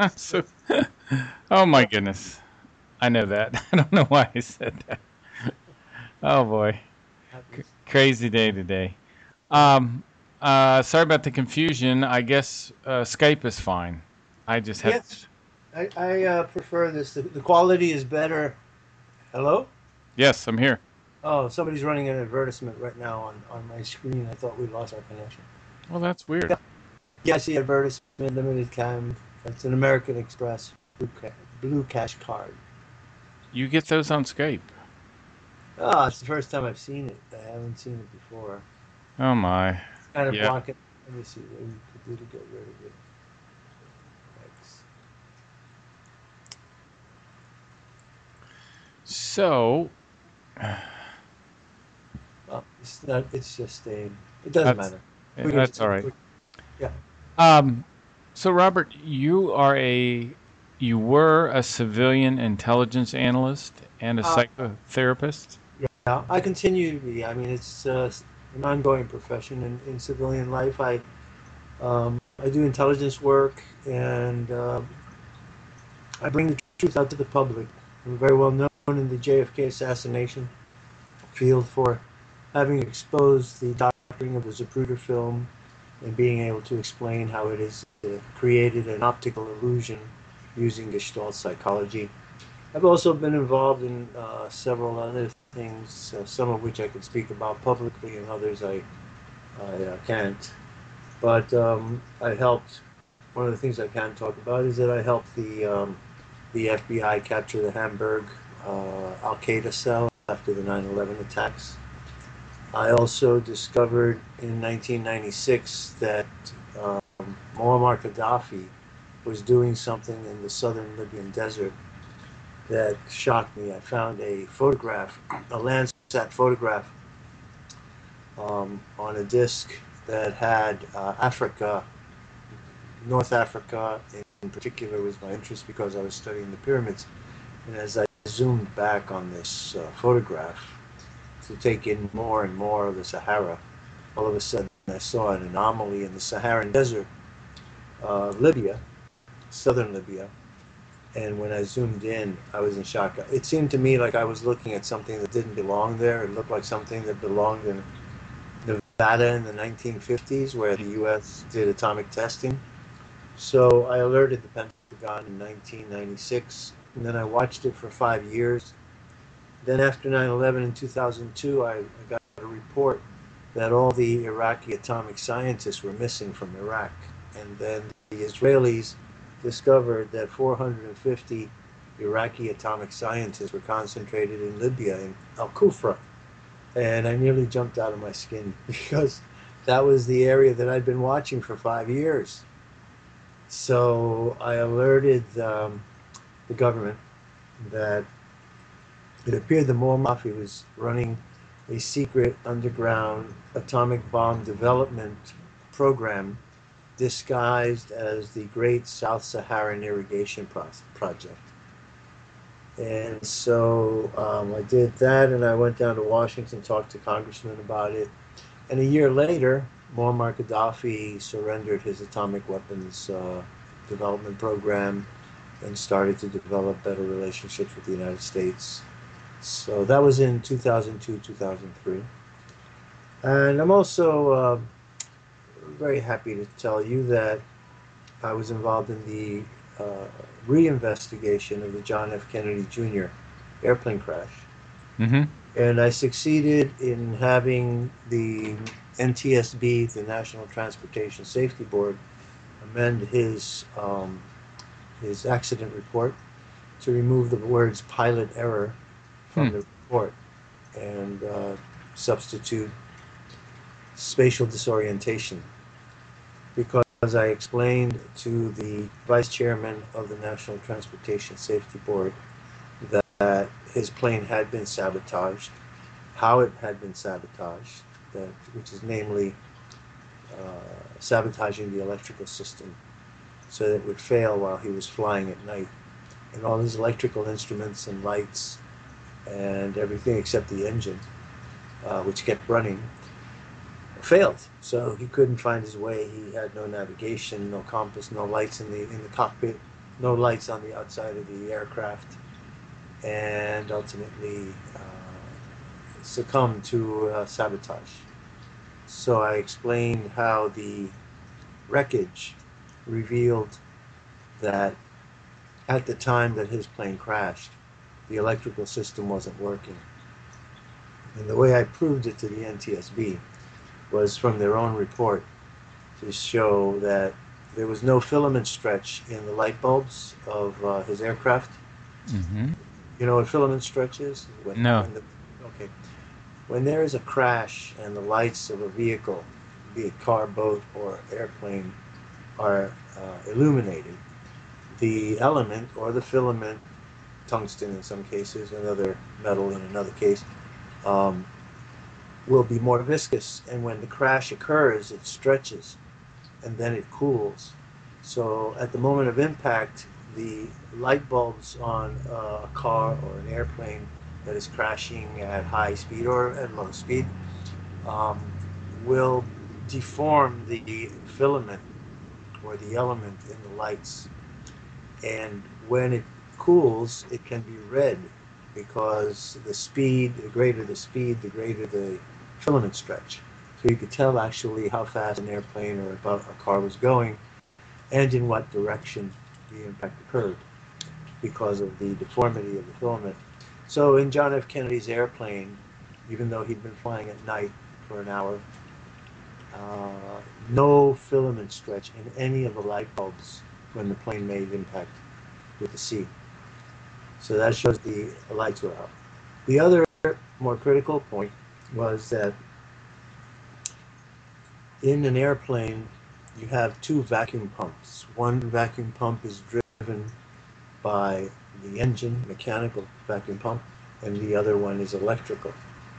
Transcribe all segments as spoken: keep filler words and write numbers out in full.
So, oh my goodness. I know that. I don't know why I said that. Oh boy. C- Happens. crazy day today. Yeah. Um, uh, sorry about the confusion. I guess uh, Skype is fine. I just had. Yes, I, I uh, prefer this. The, the quality is better. Hello? Yes, I'm here. Oh, somebody's running an advertisement right now on, on my screen. I thought we lost our connection. Well, that's weird. Yeah, yeah, I see advertisement, limited time. It's an American Express Blue, ca- Blue Cash card. You get those on Skype. Ah, it's the first time I've seen it. I haven't seen it before. Oh my. It's kind of Yeah. blocking. Let me see what we could do to get rid of it. X. So Oh, it's not. It's just staying. It doesn't that's matter. yeah, We can. that's all right. We, yeah. Um, so Robert, you are a you were a civilian intelligence analyst and a Uh, psychotherapist. yeah. I continue to be. I mean, it's uh, an ongoing profession in, in civilian life. I um, I do intelligence work and uh, I bring the truth out to the public. I'm very well known in the J F K assassination field for having exposed the doctoring of the Zapruder film and being able to explain how it has uh, created an optical illusion using Gestalt psychology. I've also been involved in uh, several other things, uh, some of which I can speak about publicly, and others I, I uh, can't. But um, I helped. One of the things I can talk about is that I helped the um, the F B I capture the Hamburg uh, Al Qaeda cell after the nine eleven attacks. I also discovered in nineteen ninety-six that um, Muammar Gaddafi was doing something in the southern Libyan desert that shocked me. I found a photograph, a Landsat photograph um, on a disc that had uh, Africa, North Africa in particular was my interest because I was studying the pyramids. And as I zoomed back on this uh, photograph to take in more and more of the Sahara, all of a sudden I saw an anomaly in the Saharan desert, uh, Libya, southern Libya. And when I zoomed in, I was in shock. It seemed to me like I was looking at something that didn't belong there. It looked like something that belonged in Nevada in the nineteen fifties, where the U S did atomic testing. So I alerted the Pentagon in nineteen ninety-six, and then I watched it for five years. Then after nine eleven in two thousand two, I, I got a report that all the Iraqi atomic scientists were missing from Iraq. And then the Israelis discovered that four hundred fifty Iraqi atomic scientists were concentrated in Libya, in Al Kufra. And I nearly jumped out of my skin because that was the area that I'd been watching for five years. So I alerted um, the government that it appeared the Muammar was running a secret underground atomic bomb development program disguised as the Great South Saharan Irrigation Project. And so um, I did that, and I went down to Washington, talked to congressmen about it. And a year later, Muammar Gaddafi surrendered his atomic weapons uh, development program and started to develop better relationships with the United States. So that was in two thousand two, two thousand three. And I'm also uh, very happy to tell you that I was involved in the uh, reinvestigation of the John F. Kennedy Junior airplane crash. Mm-hmm. And I succeeded in having the N T S B, the National Transportation Safety Board, amend his um, his accident report to remove the words pilot error Hmm. from the report and uh, substitute spatial disorientation because I explained to the vice chairman of the National Transportation Safety Board that his plane had been sabotaged, how it had been sabotaged, that, which is namely uh, sabotaging the electrical system so that it would fail while he was flying at night. And all his electrical instruments and lights and everything except the engine, uh, which kept running, failed. So he couldn't find his way. He had no navigation, no compass, no lights in the in the cockpit, no lights on the outside of the aircraft, and ultimately uh, succumbed to uh, sabotage. So I explained how the wreckage revealed that at the time that his plane crashed, the electrical system wasn't working. And the way I proved it to the N T S B was from their own report to show that there was no filament stretch in the light bulbs of uh, his aircraft. Mm-hmm. You know what filament stretch is? When, No. when the, okay. When there is a crash and the lights of a vehicle, be it car, boat, or airplane, are uh, illuminated, the element or the filament, tungsten in some cases, another metal in another case, um, will be more viscous. And when the crash occurs, it stretches and then it cools. So at the moment of impact, the light bulbs on a car or an airplane that is crashing at high speed or at low speed um, will deform the filament or the element in the lights. And when it cools, it can be red because the speed, the greater the speed, the greater the filament stretch. So you could tell actually how fast an airplane or a car was going and in what direction the impact occurred because of the deformity of the filament. So in John F. Kennedy's airplane, even though he'd been flying at night for an hour, uh, no filament stretch in any of the light bulbs when the plane made impact with the sea. So that shows the lights were out. The other more critical point was that in an airplane, you have two vacuum pumps. One vacuum pump is driven by the engine, mechanical vacuum pump, and the other one is electrical.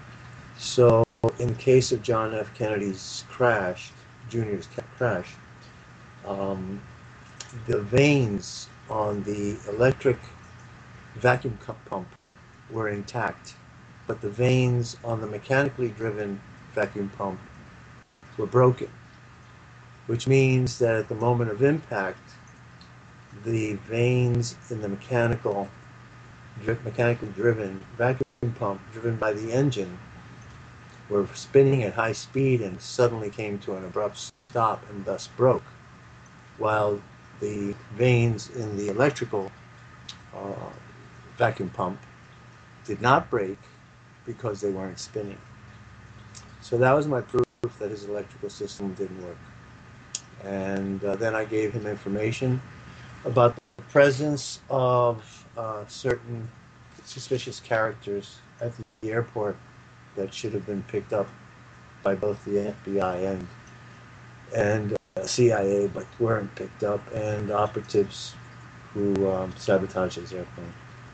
So in the case of John F. Kennedy's crash, Junior's crash, um, the vanes on the electric vacuum pump were intact, but the vanes on the mechanically driven vacuum pump were broken, which means that at the moment of impact, the vanes in the mechanical, mechanically driven vacuum pump driven by the engine were spinning at high speed and suddenly came to an abrupt stop and thus broke, while the vanes in the electrical uh, vacuum pump did not break because they weren't spinning. So that was my proof that his electrical system didn't work. And uh, then I gave him information about the presence of uh, certain suspicious characters at the airport that should have been picked up by both the F B I and and uh, C I A, but weren't picked up, and operatives who um, sabotaged his airplane.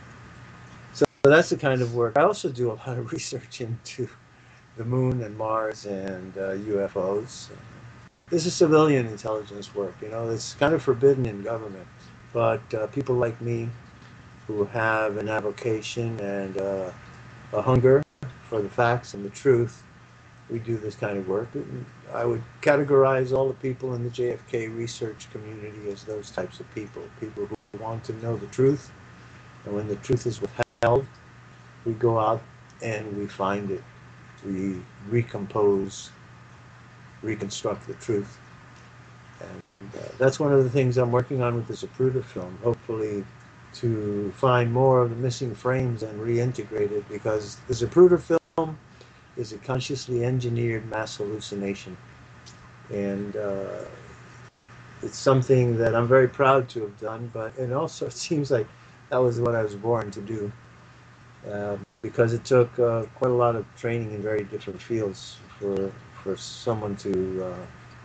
So that's the kind of work. I also do a lot of research into the moon and Mars and uh, U F Os. This is civilian intelligence work, you know, it's kind of forbidden in government, but uh, people like me who have an avocation and uh, a hunger for the facts and the truth, we do this kind of work. I would categorize all the people in the J F K research community as those types of people, people who want to know the truth, and when the truth is withheld, we go out and we find it. We recompose, reconstruct the truth. And uh, that's one of the things I'm working on with the Zapruder film, hopefully to find more of the missing frames and reintegrate it, because the Zapruder film is a consciously engineered mass hallucination. And uh, it's something that I'm very proud to have done, but it also it seems like that was what I was born to do, uh, because it took uh, quite a lot of training in very different fields for for someone to, uh,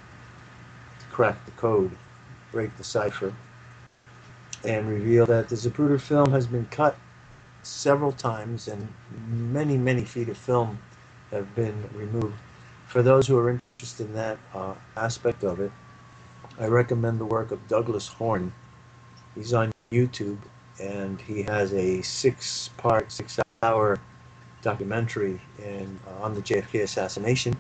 to crack the code, break the cipher, and reveal that the Zapruder film has been cut several times and many, many feet of film have been removed. For those who are interested in that uh, aspect of it, I recommend the work of Douglas Horn. He's on YouTube, and he has a six-part, six-hour documentary in, uh, on the J F K assassination,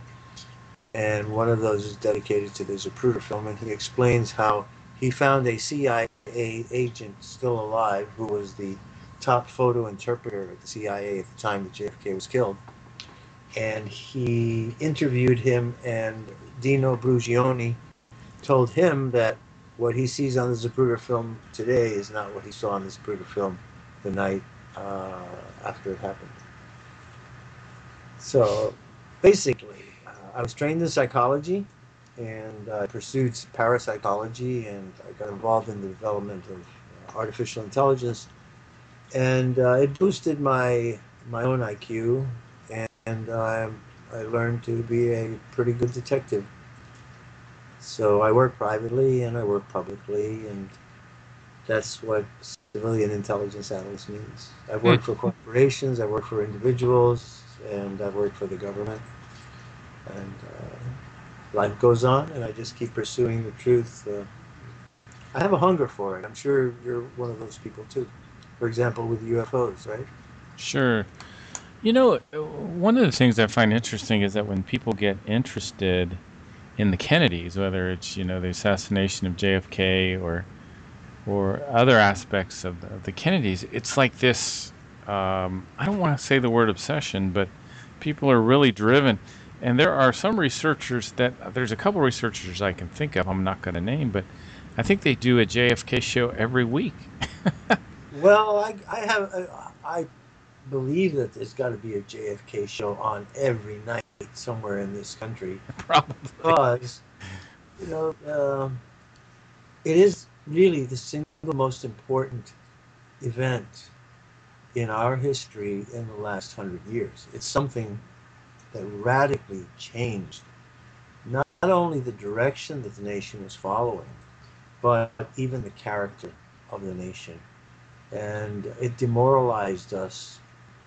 and one of those is dedicated to the Zapruder film, and he explains how he found a C I A agent still alive who was the top photo interpreter at the C I A at the time that J F K was killed. And he interviewed him, and Dino Brugioni told him that what he sees on the Zapruder film today is not what he saw on the Zapruder film the night uh, after it happened. So basically, uh, I was trained in psychology, and I pursued parapsychology, and I got involved in the development of uh, artificial intelligence, and uh, it boosted my my own I Q, and, and uh, I learned to be a pretty good detective. So I work privately and I work publicly, and that's what civilian intelligence analyst means. I've Hmm. worked for corporations, I've worked for individuals, and I've worked for the government. And uh, life goes on, and I just keep pursuing the truth. Uh, I have a hunger for it. I'm sure you're one of those people too. For example, with U F Os, right? Sure. You know, uh, one of the things I find interesting is that when people get interested in the Kennedys, whether it's, you know, the assassination of J F K or or other aspects of the, of the Kennedys, it's like this. Um, I don't want to say the word obsession, but people are really driven. And there are some researchers that there's a couple researchers I can think of. I'm not going to name, but I think they do a J F K show every week. Well, I, I have I, I believe that there's got to be a J F K show on every night somewhere in this country Probably. because you know um, it is really the single most important event in our history in the last hundred years. It's something that radically changed not, not only the direction that the nation was following, but even the character of the nation. And it demoralized us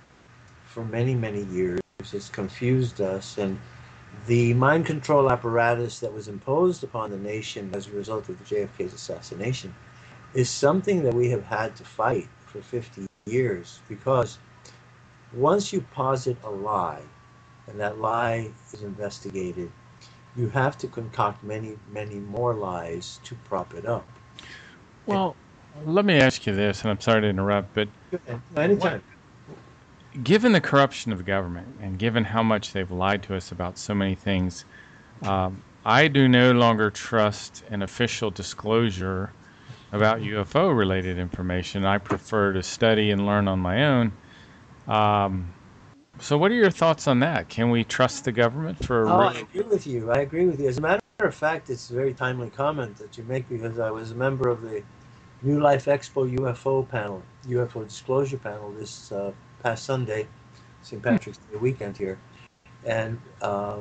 for many, many years. It's confused us. And the mind control apparatus that was imposed upon the nation as a result of the J F K's assassination is something that we have had to fight for fifty years, because once you posit a lie and that lie is investigated, you have to concoct many, many more lies to prop it up. And Well, let me ask you this, and I'm sorry to interrupt, but what, anytime. given the corruption of the government and given how much they've lied to us about so many things, um, I do no longer trust an official disclosure about U F O related information. I prefer to study and learn on my own. Um, so, what are your thoughts on that? Can we trust the government for a Oh, I real? agree with you. I agree with you. As a matter of fact, it's a very timely comment that you make, because I was a member of the New Life Expo U F O panel, U F O disclosure panel this uh, past Sunday, Saint Hmm. Patrick's Day weekend here. And uh,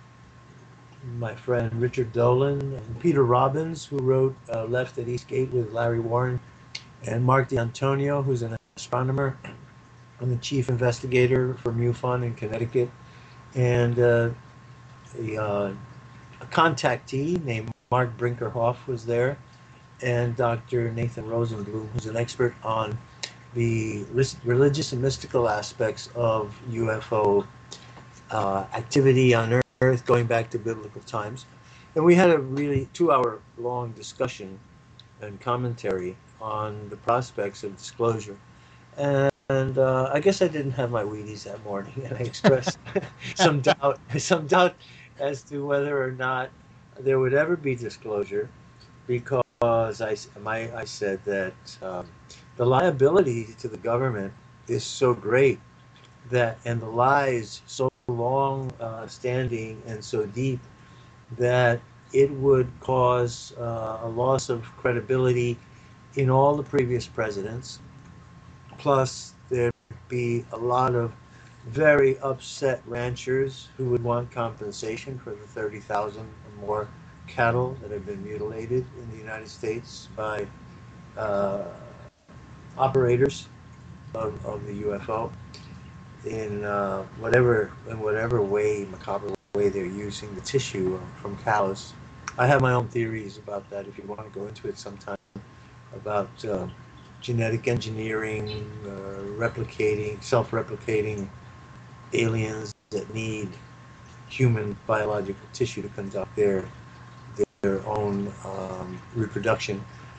my friend Richard Dolan and Peter Robbins, who wrote uh, Left at Eastgate with Larry Warren, and Mark D'Antonio, who's an astronomer and the chief investigator for MUFON in Connecticut, and uh, a, uh, a contactee named Mark Brinkerhoff was there, and Doctor Nathan Rosenblum, who's an expert on the religious and mystical aspects of U F O uh, activity on Earth going back to biblical times. And we had a really two hour long discussion and commentary on the prospects of disclosure. And, and uh, I guess I didn't have my Wheaties that morning, and I expressed some doubt, some doubt as to whether or not there would ever be disclosure, because I, my, I said that um, the liability to the government is so great, that, and the lies so long uh, standing and so deep, that it would cause uh, a loss of credibility in all the previous presidents. Plus, there'd be a lot of very upset ranchers who would want compensation for the thirty thousand or more cattle that have been mutilated in the United States by uh, operators of, of the U F O in uh, whatever in whatever way, macabre way, they're using the tissue from cows. I have my own theories about that. If you want to go into it sometime, about uh, genetic engineering, uh, replicating, self-replicating aliens that need human biological tissue to conduct their their own um, reproduction.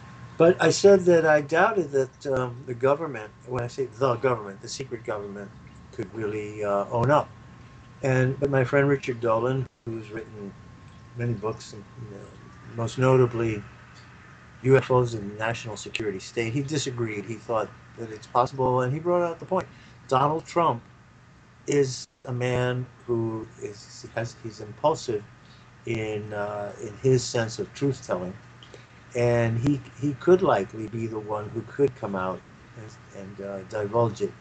But I said that I doubted that um, the government, when I say the government, the secret government, could really uh, own up. And but my friend Richard Dolan, who's written many books, and, you know, most notably U F Os in National Security State, he disagreed. He thought that it's possible, and he brought out the point. Donald Trump is a man who is has he's impulsive in uh, in his sense of truth telling, and he he could likely be the one who could come out and, and uh, divulge it.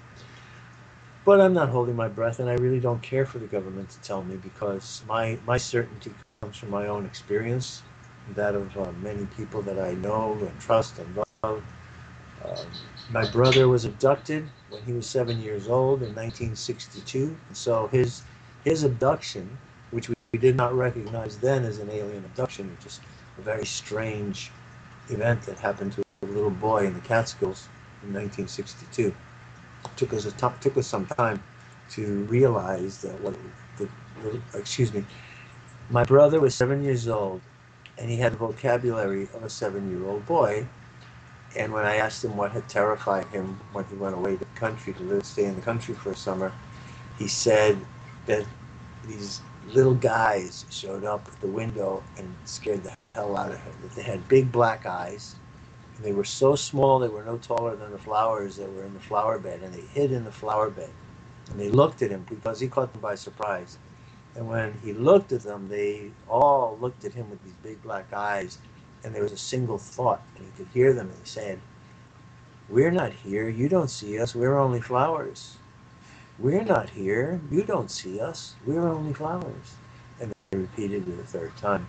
But I'm not holding my breath, and I really don't care for the government to tell me because my my certainty comes from my own experience, that of uh, many people that I know and trust and love. Um, my brother was abducted when he was seven years old in nineteen sixty-two. So his his abduction, which we, we did not recognize then as an alien abduction, just a very strange event that happened to a little boy in the Catskills in nineteen sixty-two. Took us a t- took us some time to realize that what the, the excuse me, my brother was seven years old, and he had the vocabulary of a seven-year-old boy. And when I asked him what had terrified him when he went away to the country to live, stay in the country for a summer, he said that these little guys showed up at the window and scared the hell out of him. That they had big black eyes, and they were so small they were no taller than the flowers that were in the flower bed, and they hid in the flower bed. And they looked at him because he caught them by surprise. And when he looked at them, they all looked at him with these big black eyes, and there was a single thought, and he could hear them, and he said, "We're not here. You don't see us. We're only flowers. We're not here. You don't see us. We're only flowers." And they repeated it a third time.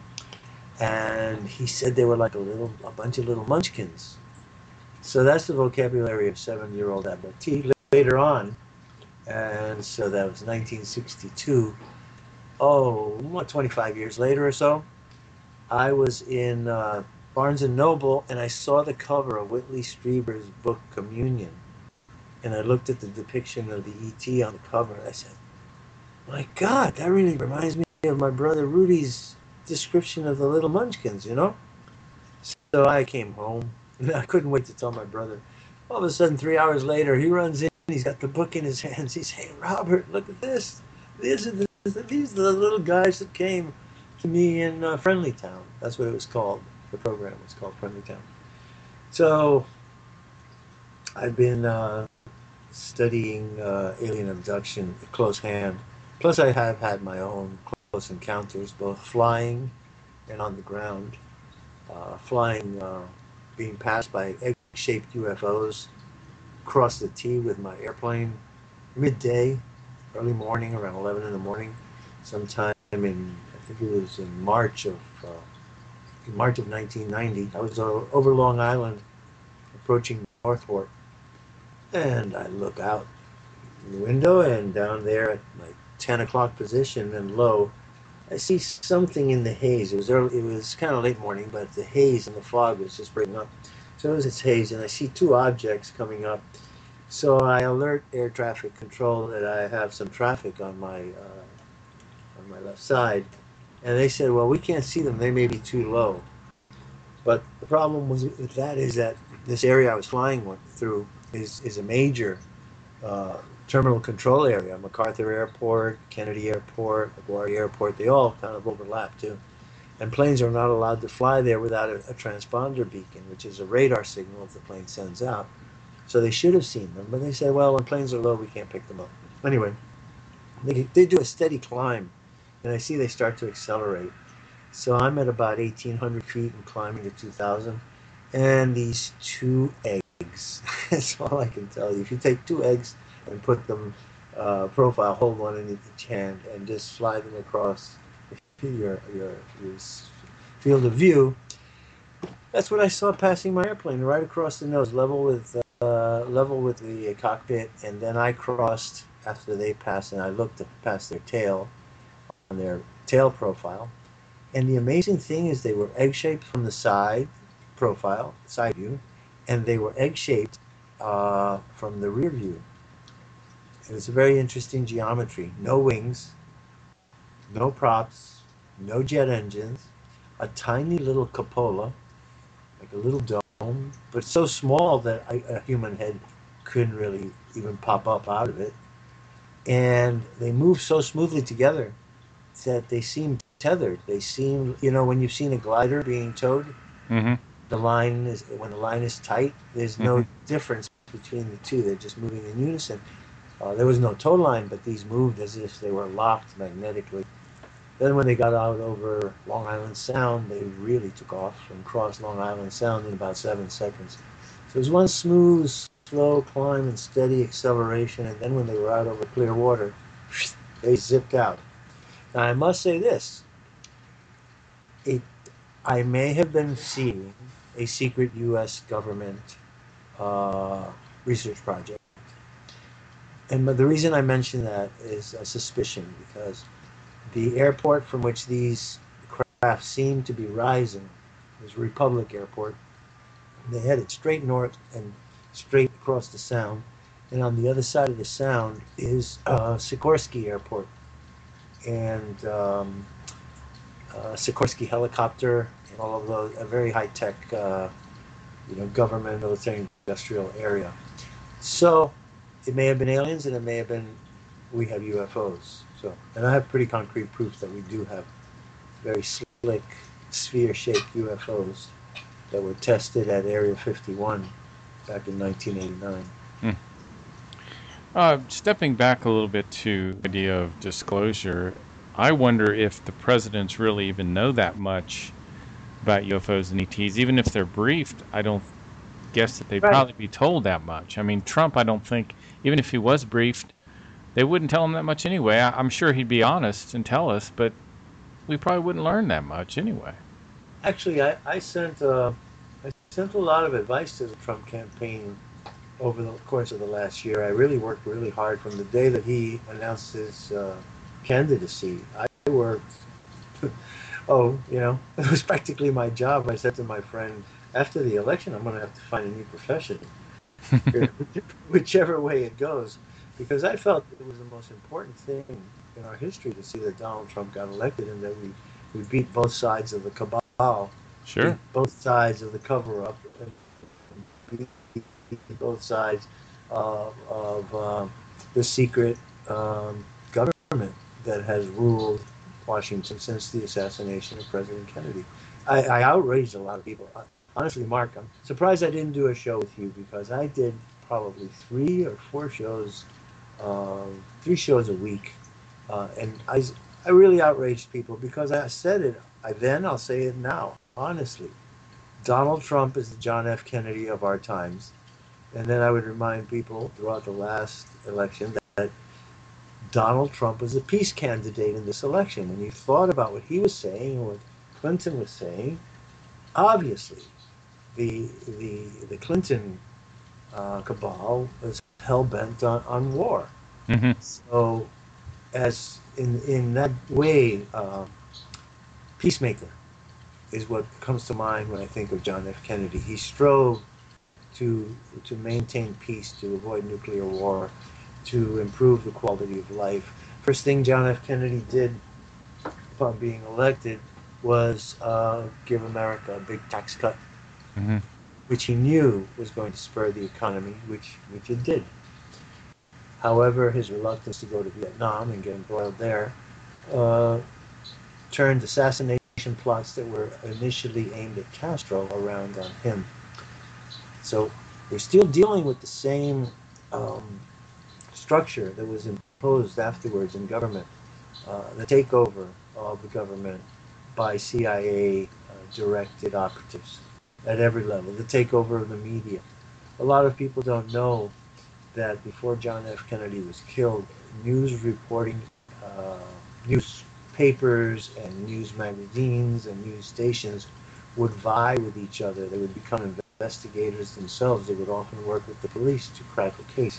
And he said they were like a little, a bunch of little munchkins. So that's the vocabulary of seven-year-old abductee. Later on, and so that was nineteen sixty-two. Oh, what, twenty-five years later or so, I was in uh, Barnes and Noble, and I saw the cover of Whitley Strieber's book Communion, and I looked at the depiction of the E T on the cover, and I said, "My God, that really reminds me of my brother Rudy's description of the little munchkins, you know?" So I came home, and I couldn't wait to tell my brother. All of a sudden, three hours later, he runs in, he's got the book in his hands. He's, "Hey, Robert, look at this. These are the, these are the little guys that came to me in uh, Friendly Town." That's what it was called. The program was called Friendly Town. So I've been uh, studying uh, alien abduction at close hand. Plus, I have had my own close encounters, both flying and on the ground. Uh, flying, uh, being passed by egg-shaped U F Os across the T with my airplane midday, early morning, around eleven in the morning, sometime in, I think it was in March of uh, in March of nineteen ninety. I was uh, over Long Island, approaching Northport, and I look out the window, and down there at my ten o'clock position and low, I see something in the haze. It was early, it was kind of late morning, but the haze and the fog was just breaking up. So it was this haze, and I see two objects coming up. So I alert air traffic control that I have some traffic on my uh, on my left side, and they said, "Well, we can't see them. They may be too low." But the problem was with that is that this area I was flying through is is a major uh, terminal control area. MacArthur Airport, Kennedy Airport, LaGuardia Airport, they all kind of overlap too. And planes are not allowed to fly there without a, a transponder beacon, which is a radar signal that the plane sends out. So they should have seen them, but they say, "Well, when planes are low, we can't pick them up." Anyway, they, they do a steady climb, and I see they start to accelerate. So I'm at about eighteen hundred feet and climbing to two thousand, and these two eggs, that's all I can tell you. If you take two eggs and put them uh, profile, hold one in each hand, and just fly them across your, your, your field of view, that's what I saw passing my airplane, right across the nose, level with uh, level with the cockpit, and then I crossed after they passed, and I looked past their tail on their tail profile. And the amazing thing is they were egg-shaped from the side profile, side view, and they were egg-shaped uh, from the rear view. And it's a very interesting geometry. No wings, no props, no jet engines, a tiny little cupola, like a little dome, but so small that a, a human head couldn't really even pop up out of it. And they moved so smoothly together that they seemed tethered. They seemed, you know, when you've seen a glider being towed, Mm-hmm. the line is when the line is tight. There's Mm-hmm. no difference between the two. They're just moving in unison. Uh, there was no tow line, but these moved as if they were locked magnetically. Then when they got out over Long Island Sound, they really took off and crossed Long Island Sound in about seven seconds. So it was one smooth, slow climb and steady acceleration. And then when they were out over clear water, they zipped out. Now I must say this: it, I may have been seeing a secret U S government uh, research project. And the reason I mention that is a suspicion because the airport from which these craft seemed to be rising was Republic Airport. They headed straight north and straight across the Sound. And on the other side of the Sound is uh, Sikorsky Airport. And um, uh, Sikorsky helicopter and all of those, a very high tech, uh, you know, government, military, industrial area. So it may have been aliens and it may have been we have U F Os. So, and I have pretty concrete proof that we do have very slick sphere-shaped U F Os that were tested at Area fifty-one back in nineteen eighty-nine. Mm. Uh, stepping back a little bit to the idea of disclosure, I wonder if the presidents really even know that much about U F Os and E Ts. Even if they're briefed, I don't guess that they'd Right. probably be told that much. I mean, Trump, I don't think, even if he was briefed, they wouldn't tell him that much anyway. I, I'm sure he'd be honest and tell us, but we probably wouldn't learn that much anyway. Actually, I, I sent uh, I sent a lot of advice to the Trump campaign over the course of the last year. I really worked really hard from the day that he announced his uh, candidacy. I worked, oh, you know, it was practically my job. I said to my friend, after the election, I'm going to have to find a new profession, whichever way it goes, because I felt it was the most important thing in our history to see that Donald Trump got elected and that we, we beat both sides of the cabal, beat Sure. both sides of the cover up, and beat both sides of, of uh, the secret um, government that has ruled Washington since the assassination of President Kennedy. I, I outraged a lot of people. Honestly, Mark, I'm surprised I didn't do a show with you because I did probably three or four shows, uh, three shows a week, uh, and I, I really outraged people because I said it. I then I'll say it now. Honestly, Donald Trump is the John F. Kennedy of our times. And then I would remind people throughout the last election that Donald Trump was a peace candidate in this election. And you thought about what he was saying and what Clinton was saying. Obviously, the the the Clinton uh, cabal was hell bent on, on war. Hmm. So, as in in that way, uh, peacemaker is what comes to mind when I think of John F. Kennedy. He strove to to maintain peace, to avoid nuclear war, to improve the quality of life. First thing John F. Kennedy did upon being elected was uh, give America a big tax cut, Hmm. which he knew was going to spur the economy, which which it did. However, his reluctance to go to Vietnam and get embroiled there uh, turned assassination plots that were initially aimed at Castro around on him. So we're still dealing with the same um, structure that was imposed afterwards in government, uh, the takeover of the government by C I A uh, directed operatives at every level, the takeover of the media. A lot of people don't know that before John F. Kennedy was killed, news reporting, uh, newspapers and news magazines and news stations would vie with each other. They would become investigators themselves. They would often work with the police to crack a case.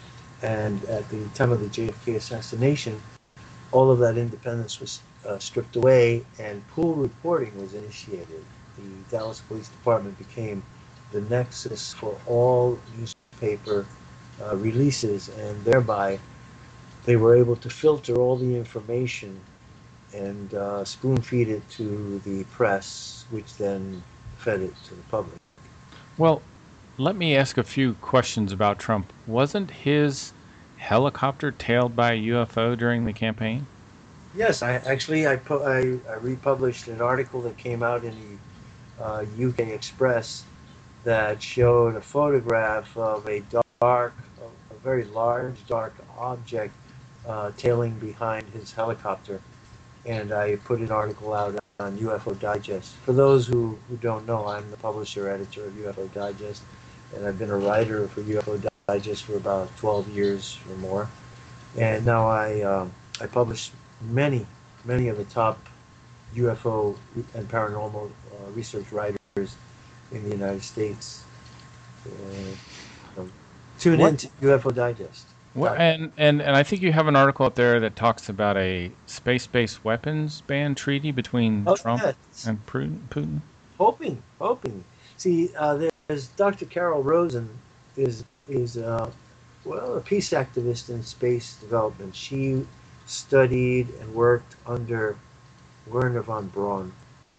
And at the time of the J F K assassination, all of that independence was uh, stripped away and pool reporting was initiated. The Dallas Police Department became the nexus for all newspaper uh, releases, and thereby they were able to filter all the information and uh, spoon feed it to the press, which then fed it to the public. Well, let me ask a few questions about Trump. Wasn't his helicopter tailed by a U F O during the campaign? Yes, I actually I, pu- I, I republished an article that came out in the uh, U K Express that showed a photograph of a dark, a very large dark object uh, tailing behind his helicopter. And I put an article out on U F O Digest. For those who, who don't know, I'm the publisher editor of U F O Digest, and I've been a writer for U F O Digest for about twelve years or more. And now I um, I publish many many of the top U F O and paranormal uh, research writers in the United States. Uh, so tune What? in to U F O Digest. What? And and and I think you have an article up there that talks about a space-based weapons ban treaty between Oh Trump yes, and Putin. Putin. hoping, hoping. See, uh, there's Doctor Carol Rosen is is uh, well a peace activist in space development. She studied and worked under Werner von Braun,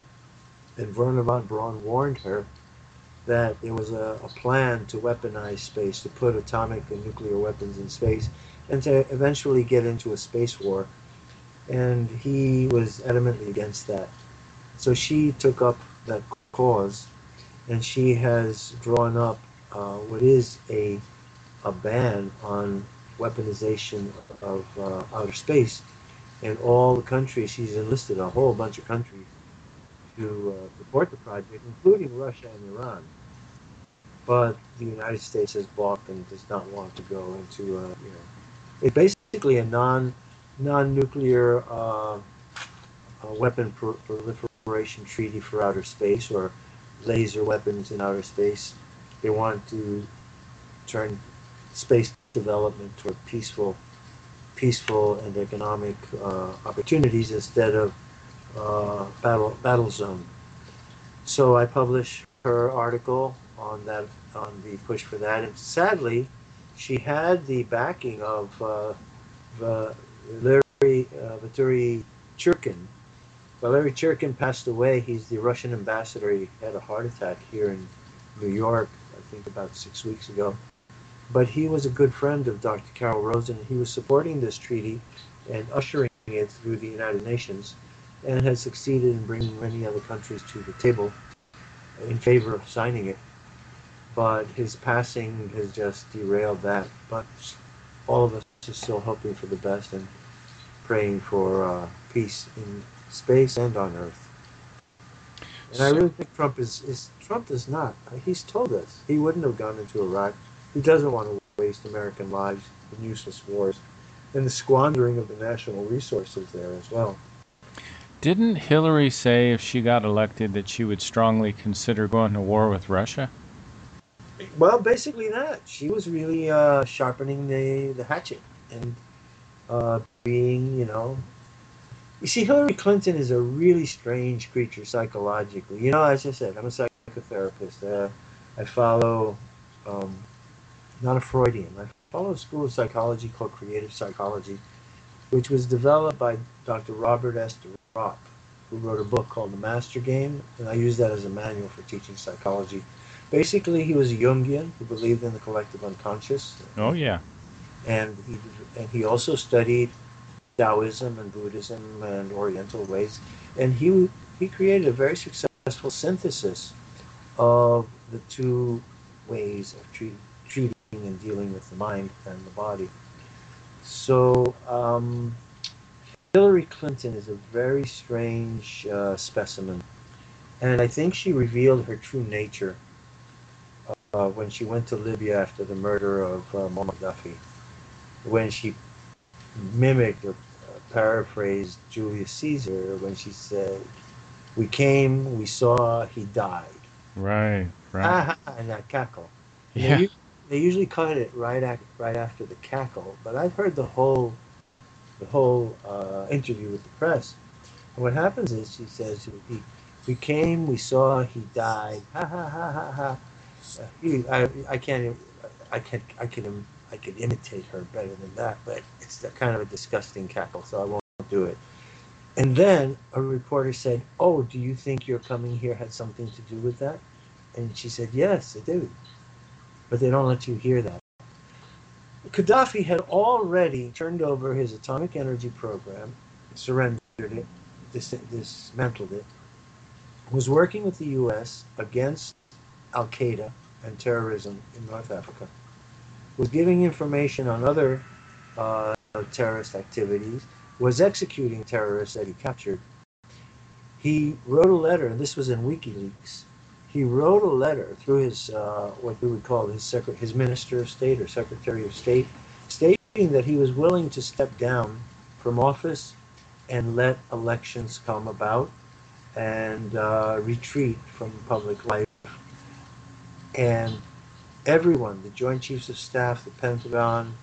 and Werner von Braun warned her that there was a, a plan to weaponize space, to put atomic and nuclear weapons in space, and to eventually get into a space war. And he was adamantly against that. So she took up that cause, and she has drawn up uh, what is a a ban on weaponization of uh, outer space. And all the countries, she's enlisted a whole bunch of countries to uh, support the project, including Russia and Iran. But the United States has balked and does not want to go into, uh, you know, it's basically a non non-nuclear uh, uh, weapon pro- proliferation treaty for outer space, or laser weapons in outer space. They want to turn space development toward peaceful, peaceful and economic uh, opportunities instead of uh, battle battle zone. So I published her article on that, on the push for that, and sadly, she had the backing of uh, Valery uh, Valery Churkin. Valery Churkin passed away. He's the Russian ambassador. He had a heart attack here in New York, I think about six weeks ago. But he was a good friend of Doctor Carol Rosen. He was supporting this treaty and ushering it through the United Nations, and has succeeded in bringing many other countries to the table in favor of signing it. But his passing has just derailed that. But all of us are still hoping for the best and praying for uh, peace in space and on Earth. And I So really think Trump is, is Trump does not. He's told us he wouldn't have gone into Iraq. He doesn't want to waste American lives in useless wars and the squandering of the national resources there as well. didn't Hillary say if she got elected that she would strongly consider going to war with Russia? Well, basically that. She was really uh, sharpening the, the hatchet and uh, being, you know, you see, Hillary Clinton is a really strange creature psychologically. You know, as I said, I'm a psychotherapist. Uh, I follow, um, not a Freudian, I follow a school of psychology called creative psychology, which was developed by Doctor Robert S. DeRock, who wrote a book called The Master Game, and I use that as a manual for teaching psychology. Basically, he was a Jungian who believed in the collective unconscious, Oh yeah. and he and he also studied Taoism and Buddhism and Oriental ways, and he he created a very successful synthesis of the two ways of treat, treating and dealing with the mind and the body. So um, Hillary Clinton is a very strange uh, specimen, and I think she revealed her true nature uh, when she went to Libya after the murder of uh, Muammar Gaddafi, when she mimicked or uh, paraphrased Julius Caesar when she said, "We came, we saw, he died." Right. Right. Ah, and that cackle. And Yeah. they they usually cut it right at, right after the cackle, but I've heard the whole the whole uh, interview with the press. And what happens is she says, "We we came, we saw, he died." Ha ha ha ha ha. Uh, he, I I can't I can I can I can imitate her better than that, but it's the kind of a disgusting cackle, so I won't do it. And then a reporter said, "Oh, do you think your coming here had something to do with that?" And she said, yes, they do. But they don't let you hear that. Gaddafi had already turned over his atomic energy program, surrendered it, dis- dismantled it, was working with the U S against Al Qaeda and terrorism in North Africa, was giving information on other uh, terrorist activities, was executing terrorists that he captured. He wrote a letter, and this was in WikiLeaks. He wrote a letter through his uh, what we would call his secret, his Minister of State or Secretary of State, stating that he was willing to step down from office and let elections come about and uh, retreat from public life. And everyone, the Joint Chiefs of Staff, the Pentagon,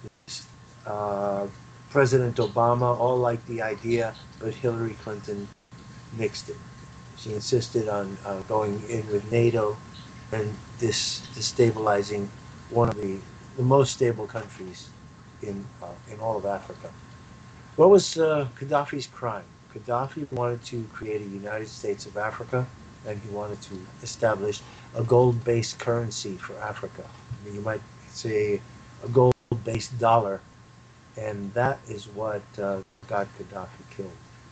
uh, President Obama, all liked the idea, but Hillary Clinton nixed it. She insisted on uh, going in with NATO and this destabilizing one of the, the most stable countries in uh, in all of Africa. What was uh, Gaddafi's crime? Gaddafi wanted to create a United States of Africa, and he wanted to establish a gold-based currency for Africa. I mean, you might say a gold-based dollar, and that is what uh, got Gaddafi killed.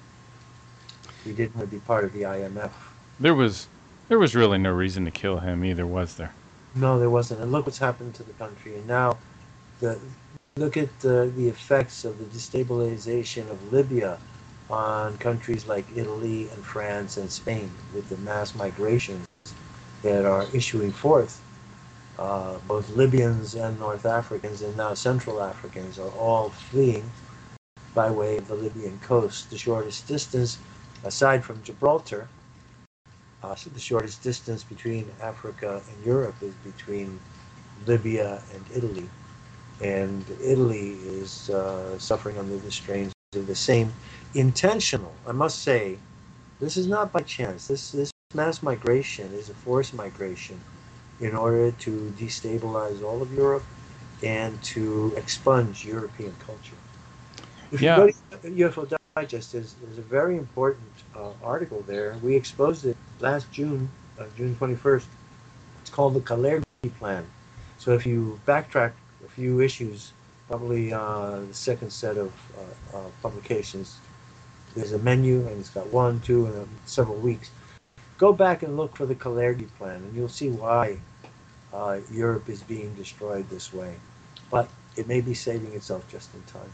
He didn't want to be part of the I M F. There was there was really no reason to kill him either, was there? No, there wasn't. And look what's happened to the country. And now, the look at the, the effects of the destabilization of Libya on countries like Italy and France and Spain with the mass migrations that are issuing forth. Uh, both Libyans and North Africans and now Central Africans are all fleeing by way of the Libyan coast. The shortest distance, aside from Gibraltar, uh, so the shortest distance between Africa and Europe is between Libya and Italy. And Italy is uh, suffering under the strains of the same intentional, I must say, this is not by chance. This, this mass migration is a forced migration in order to destabilize all of Europe and to expunge European culture. If you Yeah. go to U F O Digest, there's, there's a very important uh, article there. We exposed it last June, uh, June twenty-first. It's called the Kalergi Plan. So if you backtrack a few issues, probably uh, the second set of uh, uh, publications, there's a menu and it's got one, two, and uh, several weeks. Go back and look for the Kalergi Plan, and you'll see why uh, Europe is being destroyed this way. But it may be saving itself just in time.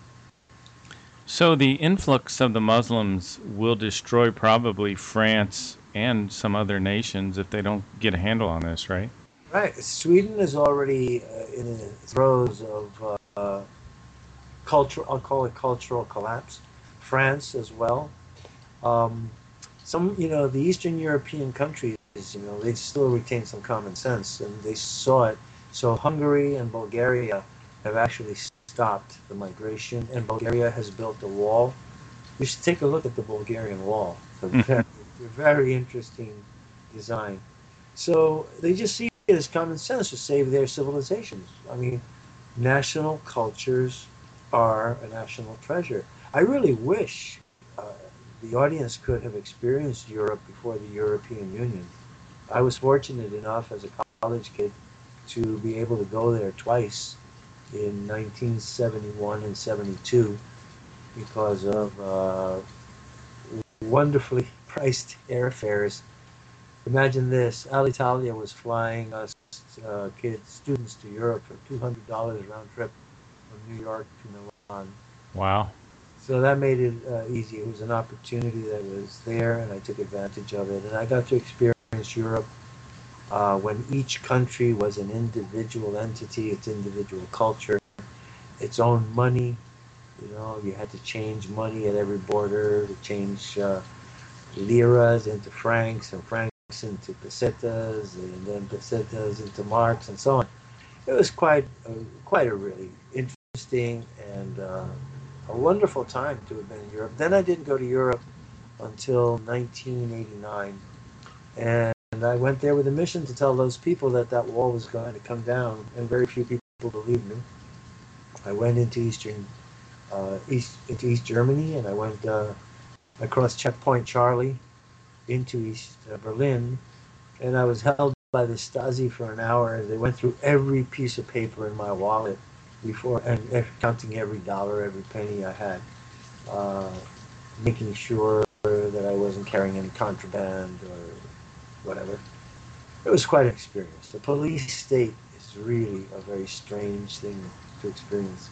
So the influx of the Muslims will destroy probably France and some other nations if they don't get a handle on this, right? Right. Sweden is already uh, in the throes of uh, cultural, I'll call it cultural collapse. France as well. Um, some, you know, the Eastern European countries, you know, they still retain some common sense and they saw it. So Hungary and Bulgaria have actually stopped the migration, and Bulgaria has built a wall. You should take a look at the Bulgarian wall. It's a very, very interesting design. So they just see it as common sense to save their civilizations. I mean, national cultures are a national treasure. I really wish uh, the audience could have experienced Europe before the European Union. I was fortunate enough as a college kid to be able to go there twice in nineteen seventy-one and seventy-two because of uh, wonderfully priced airfares. Imagine this, Alitalia was flying us uh, kids, students to Europe for two hundred dollars round trip from New York to Milan. Wow. So that made it uh, easy. It was an opportunity that was there, and I took advantage of it. And I got to experience Europe uh, when each country was an individual entity, its individual culture, its own money. You know, you had to change money at every border, to change uh, liras into francs and francs into pesetas, and then pesetas into marks, and so on. It was quite, uh, quite a really interesting and uh, a wonderful time to have been in Europe. Then I didn't go to Europe until nineteen eighty-nine, and I went there with a mission to tell those people that that wall was going to come down, and very few people believed me. I went into Eastern, uh, East into East Germany, and I went uh, across Checkpoint Charlie into East uh, Berlin, and I was held by the Stasi for an hour. They went through every piece of paper in my wallet before, and, and counting every dollar, every penny I had, uh, making sure that I wasn't carrying any contraband or whatever. It was quite an experience. The police state is really a very strange thing to experience.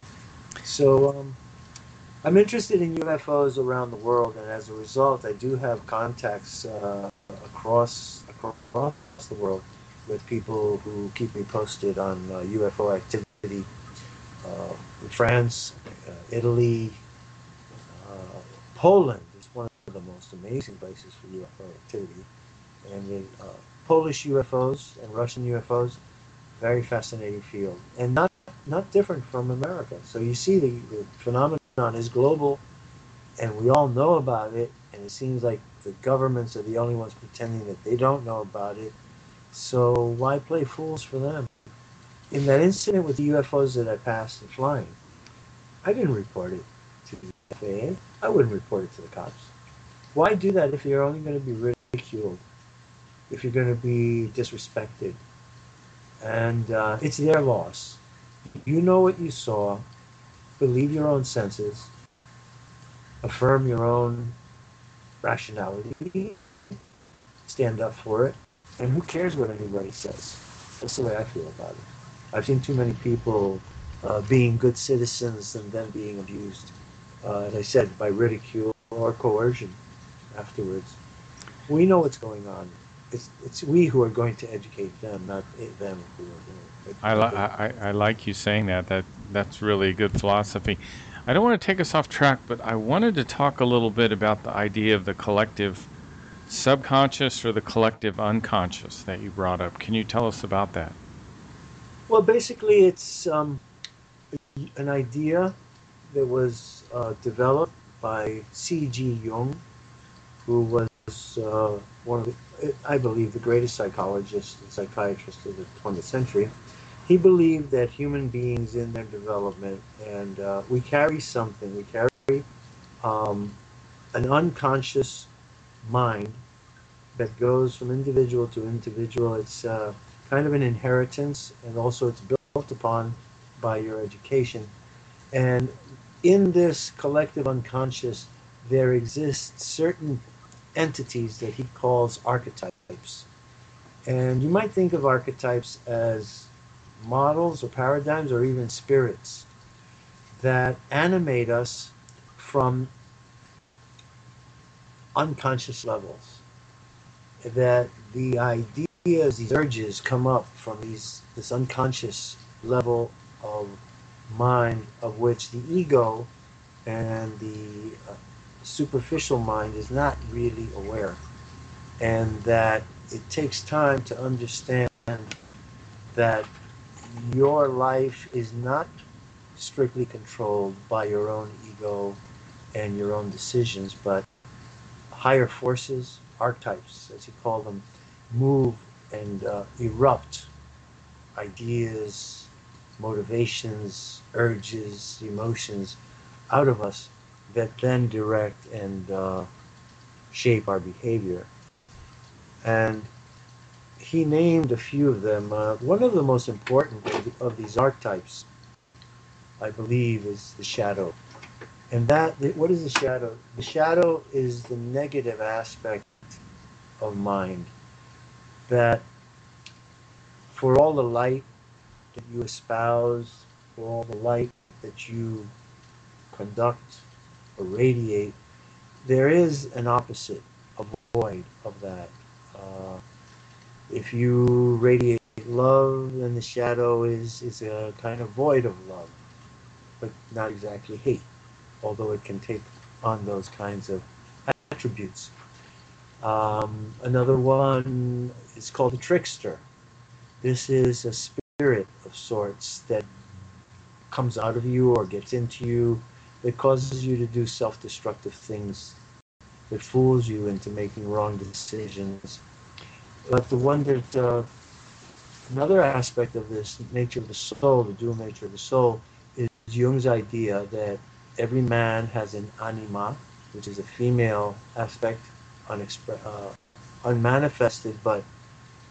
So um, I'm interested in U F Os around the world, and as a result, I do have contacts uh, across across the world with people who keep me posted on uh, U F O activity uh, in France, uh, Italy, uh, Poland is one of the most amazing places for U F O activity, and the uh, Polish U F Os and Russian U F Os, very fascinating field, and not not different from America. So you see the, the phenomenon is global, and we all know about it, and it seems like the governments are the only ones pretending that they don't know about it. So why play fools for them? In that incident with the U F Os that I passed in flying, I didn't report it to the F A A. I wouldn't report it to the cops. Why do that if you're only going to be ridiculed, if you're going to be disrespected? And uh, it's their loss. You know what you saw, believe your own senses, affirm your own rationality, stand up for it, and who cares what anybody says? That's the way I feel about it. I've seen too many people uh, being good citizens and then being abused, uh, as I said, by ridicule or coercion afterwards. We know what's going on. It's it's we who are going to educate them, not them who are going I, to li- educate. I, I I like you saying that. That that's really a good philosophy. I don't want to take us off track, but I wanted to talk a little bit about the idea of the collective subconscious or the collective unconscious that you brought up. Can you tell us about that? Well, basically, it's um, an idea that was uh, developed by C G. Jung, who was uh, one of the, I believe, the greatest psychologist and psychiatrist of the twentieth century. He believed that human beings in their development, and uh, we carry something, we carry um, an unconscious mind that goes from individual to individual. It's uh, kind of an inheritance, and also it's built upon by your education. And in this collective unconscious, there exist certain entities that he calls archetypes. And you might think of archetypes as models or paradigms or even spirits that animate us from unconscious levels. That the ideas, these urges come up from these this unconscious level of mind, of which the ego and the uh, superficial mind is not really aware, and that it takes time to understand that your life is not strictly controlled by your own ego and your own decisions, but higher forces, archetypes, as you call them, move and uh, erupt ideas, motivations, urges, emotions out of us that then direct and uh, shape our behavior. And he named a few of them. Uh, one of the most important of, of these archetypes, I believe, is the shadow. And that, what is the shadow? The shadow is the negative aspect of mind. That for all the light that you espouse, for all the light that you conduct or radiate, there is an opposite, a void of that. Uh, if you radiate love, then the shadow is, is a kind of void of love, but not exactly hate, although it can take on those kinds of attributes. Um, another one is called the trickster. This is a spirit of sorts that comes out of you or gets into you that causes you to do self-destructive things, that fools you into making wrong decisions. But the one that, uh, another aspect of this nature of the soul, the dual nature of the soul, is Jung's idea that every man has an anima, which is a female aspect, unexpressed, uh, unmanifested, but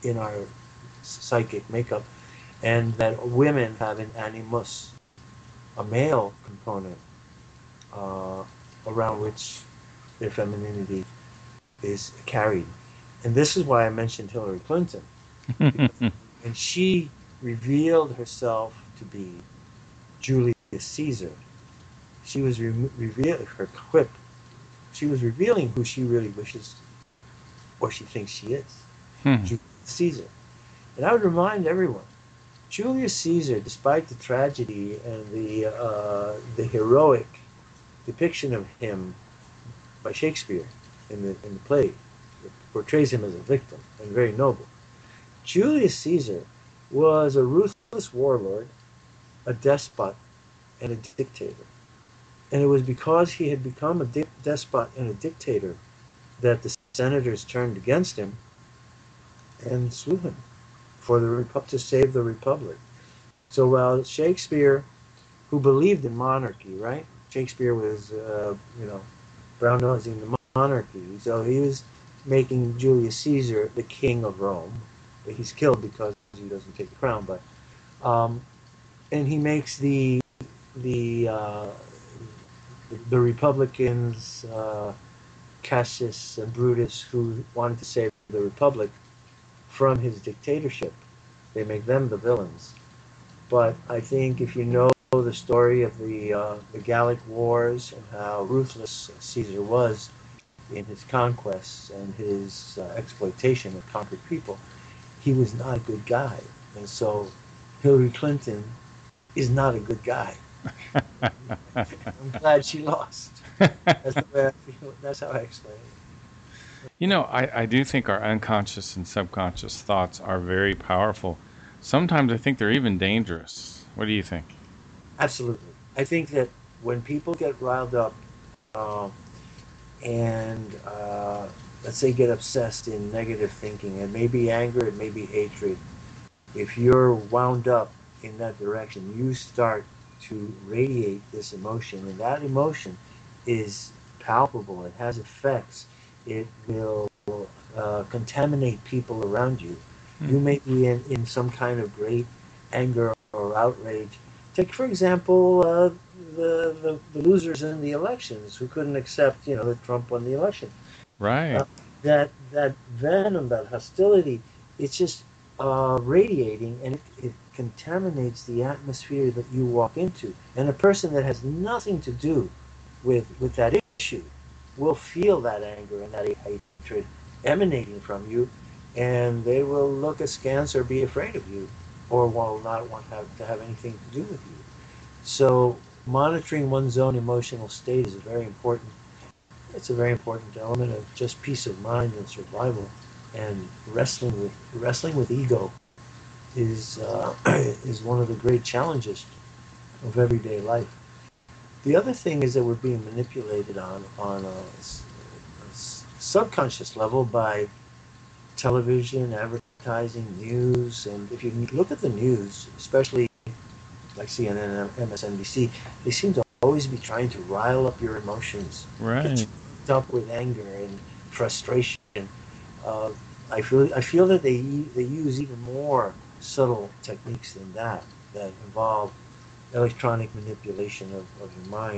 in our psychic makeup, and that women have an animus, a male component, uh, around which their femininity is carried. And this is why I mentioned Hillary Clinton, because when she revealed herself to be Julius Caesar, she was re- revealing her quip. She was revealing who she really wishes or she thinks she is, Julius Caesar. And I would remind everyone, Julius Caesar, despite the tragedy and the uh, the heroic depiction of him by Shakespeare in the in the play, it portrays him as a victim and very noble. Julius Caesar was a ruthless warlord, a despot, and a dictator. And it was because he had become a di- despot and a dictator that the senators turned against him and slew him for the Repu- to save the republic. So while Shakespeare, who believed in monarchy, right? Shakespeare was, uh, you know, brown nosing the monarchy. So he was making Julius Caesar the king of Rome. He's killed because he doesn't take the crown, but um, and he makes the the uh, the, the Republicans, uh, Cassius and Brutus, who wanted to save the republic from his dictatorship. They make them the villains. But I think if you know the story of the uh, the Gallic Wars and how ruthless Caesar was in his conquests and his uh, exploitation of conquered people, he was not a good guy. And so Hillary Clinton is not a good guy. I'm glad she lost. That's the way I feel. That's how I explain it. You know, I, I do think our unconscious and subconscious thoughts are very powerful. Sometimes I think they're even dangerous. What do you think? Absolutely. I think that when people get riled up, um, and uh, let's say get obsessed in negative thinking, it may be anger, it may be hatred. If you're wound up in that direction, you start to radiate this emotion, and that emotion is palpable. It has effects. It will uh, contaminate people around you. Hmm. You may be in, in some kind of great anger or outrage. Take, for example, uh, the, the the losers in the elections who couldn't accept, you know, that Trump won the election. Right. Uh, that that venom, that hostility, it's just uh, radiating, and it, it contaminates the atmosphere that you walk into. And a person that has nothing to do with with that issue will feel that anger and that hatred emanating from you, and they will look askance or be afraid of you, or will not want have, to have anything to do with you. So monitoring one's own emotional state is very important. It's a very important element of just peace of mind and survival. And wrestling with wrestling with ego is uh, is one of the great challenges of everyday life. The other thing is that we're being manipulated on on a, a subconscious level by television, advertising, news, and if you look at the news, especially like C N N and M S N B C, they seem to always be trying to rile up your emotions, get Right. you up with anger and frustration. Uh, I feel I feel that they they use even more subtle techniques than that that involve electronic manipulation of, of your mind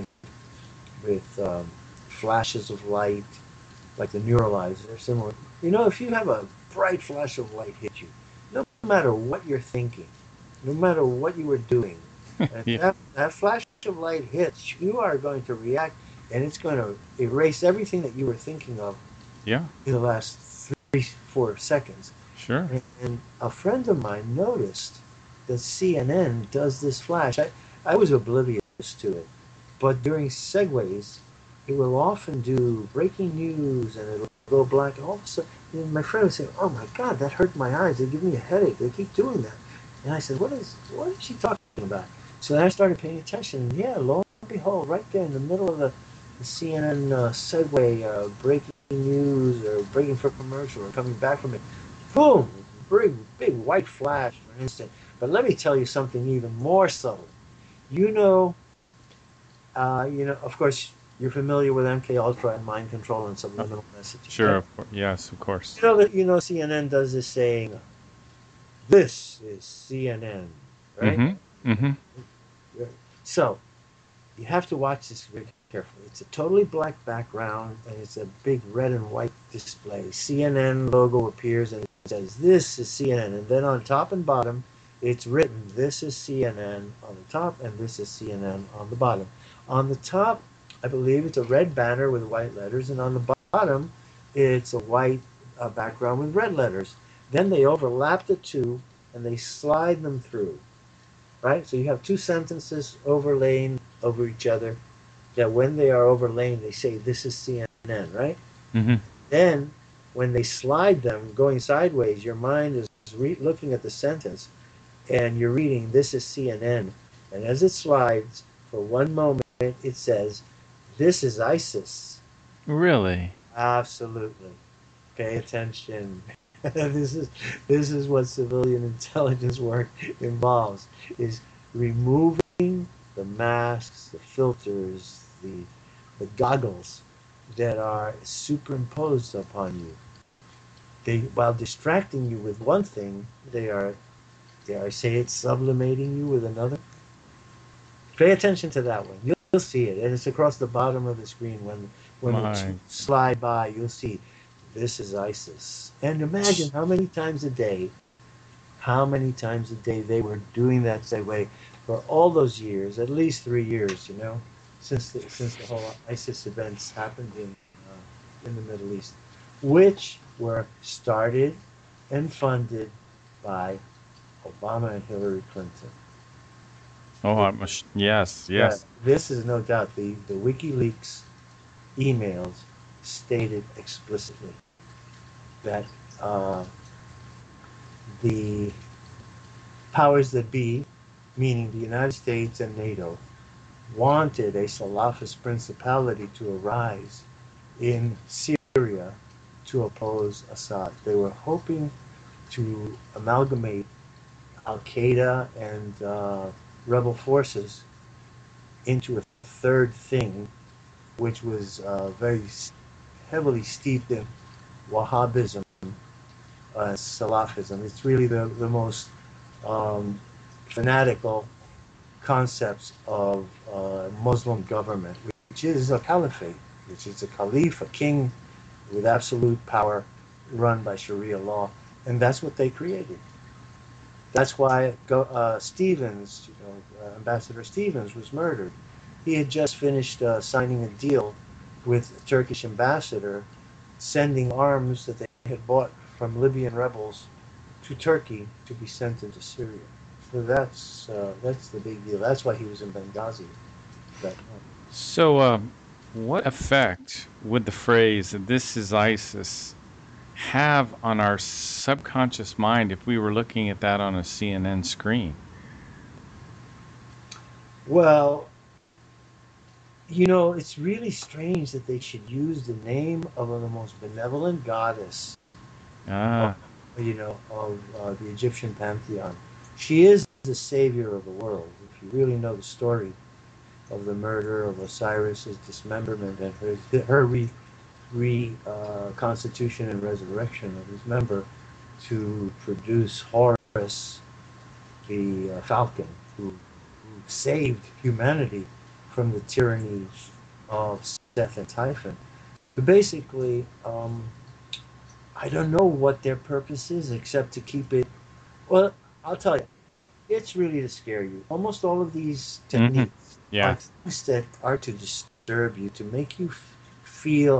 with um, flashes of light, like the neuralizer, similar. You know, if you have a bright flash of light hit you, no matter what you're thinking, no matter what you were doing, and if Yeah. that, that flash of light hits, you are going to react, and it's going to erase everything that you were thinking of Yeah. in the last three, four seconds. Sure. And, and a friend of mine noticed that C N N does this flash. I, I was oblivious to it, but during segues, it will often do breaking news and it'll go black. And all of a sudden, and my friend would say, "Oh my God, that hurt my eyes. They give me a headache. They keep doing that." And I said, "What is what is she talking about?" So then I started paying attention. And yeah, lo and behold, right there in the middle of the, the C N N uh, segue, uh, breaking news or breaking for commercial or coming back from it, boom, big big white flash for an instant. But let me tell you something even more subtle. You know, uh, you know, of course, you're familiar with M K Ultra and mind control and Uh, subliminal messaging, sure. right? Of course. Yes, of course. You know that you know C N N does this saying. This is C N N, right? Mm-hmm. Mm-hmm. So you have to watch this very carefully. It's a totally black background and it's a big red and white display. C N N logo appears and it says, this is C N N. And then on top and bottom, it's written, this is C N N on the top and this is C N N on the bottom. On the top, I believe it's a red banner with white letters, and on the bottom, it's a white uh, background with red letters. Then they overlap the two and they slide them through, right? So you have two sentences overlaying over each other that when they are overlaying, they say, this is C N N, right? Mm-hmm. Then when they slide them going sideways, your mind is re- looking at the sentence and you're reading, this is C N N. And as it slides, for one moment, it says, this is ISIS. Really? Absolutely. Pay attention. this is this is what civilian intelligence work involves, is removing the masks, the filters, the the goggles that are superimposed upon you. They, while distracting you with one thing, they are, dare I say it, sublimating you with another. Pay attention to that one. You'll, you'll see it, and it's across the bottom of the screen. When when the two My. slide by, you'll see, this is ISIS. And imagine how many times a day, how many times a day they were doing that same way for all those years, at least three years, you know, since the, since the whole ISIS events happened in uh, in the Middle East, which were started and funded by Obama and Hillary Clinton. Oh, I'm a sh- yes, Yeah, yes. this is no doubt the, the WikiLeaks emails stated explicitly that uh, the powers that be, meaning the United States and NATO, wanted a Salafist principality to arise in Syria to oppose Assad. They were hoping to amalgamate Al Qaeda and uh, rebel forces into a third thing, which was uh, very heavily steeped in Wahhabism, uh, Salafism. It's really the, the most um, fanatical concepts of uh, Muslim government, which is a caliphate, which is a caliph, a king with absolute power run by Sharia law. And that's what they created. That's why uh, Stevens, you know, uh, Ambassador Stevens was murdered. He had just finished uh, signing a deal with the Turkish ambassador, sending arms that they had bought from Libyan rebels to Turkey to be sent into Syria. So that's uh, that's the big deal. That's why he was in Benghazi. That So, um, what effect would the phrase "this is ISIS" have on our subconscious mind if we were looking at that on a C N N screen? well, you know, it's really strange that they should use the name of the most benevolent goddess, of, Ah, you know, of uh, the Egyptian pantheon. She is the savior of the world. If you really know the story of the murder of Osiris's dismemberment and her her re, re uh, constitution and resurrection of his member to produce Horus, the uh, falcon, who, who saved humanity from the tyranny of Seth and Typhon. But basically, um, I don't know what their purpose is except to keep it. Well, I'll tell you, it's really to scare you. Almost all of these mm-hmm. techniques are Yeah. things that are to disturb you, to make you f- feel.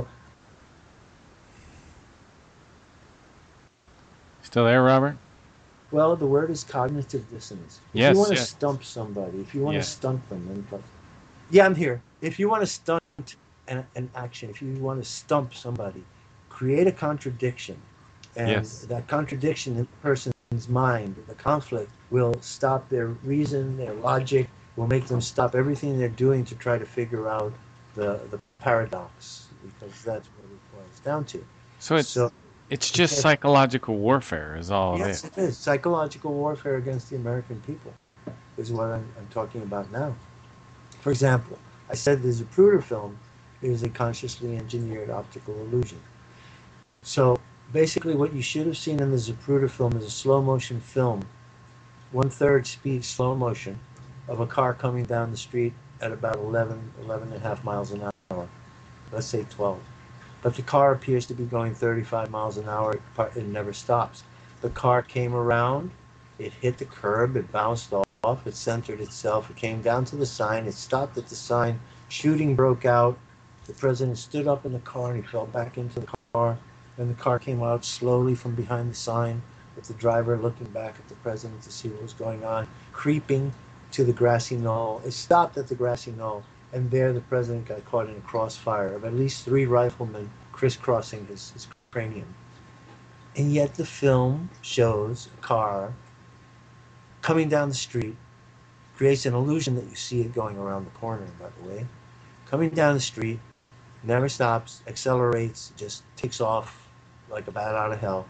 Still there, Robert? Well, the word is cognitive dissonance. If you want Yes, to yes, stump somebody, if you want to yeah, stunt them, and yeah, I'm here. If you want to stunt an, an action, if you want to stump somebody, create a contradiction. And yes. that contradiction in the person's mind, the conflict, will stop their reason, their logic, will make them stop everything they're doing to try to figure out the, the paradox, because that's what it boils down to. So it's So, it's if, just if, psychological warfare, is all it is. yes, it is. Psychological warfare against the American people is what I'm, I'm talking about now. For example, I said the Zapruder film is a consciously engineered optical illusion. So Basically, what you should have seen in the Zapruder film is a slow motion film, one third speed slow motion of a car coming down the street at about eleven, eleven and a half miles an hour. Let's say twelve. But the car appears to be going thirty-five miles an hour. It never stops. The car came around, it hit the curb, it bounced off, it centered itself, it came down to the sign, it stopped at the sign, shooting broke out. The president stood up in the car and he fell back into the car. And the car came out slowly from behind the sign, with the driver looking back at the president to see what was going on, creeping to the grassy knoll. It stopped at the grassy knoll, and there the president got caught in a crossfire of at least three riflemen crisscrossing his, his cranium. And yet the film shows a car coming down the street, creates an illusion that you see it going around the corner, by the way, coming down the street, never stops, accelerates, just takes off like a bat out of hell.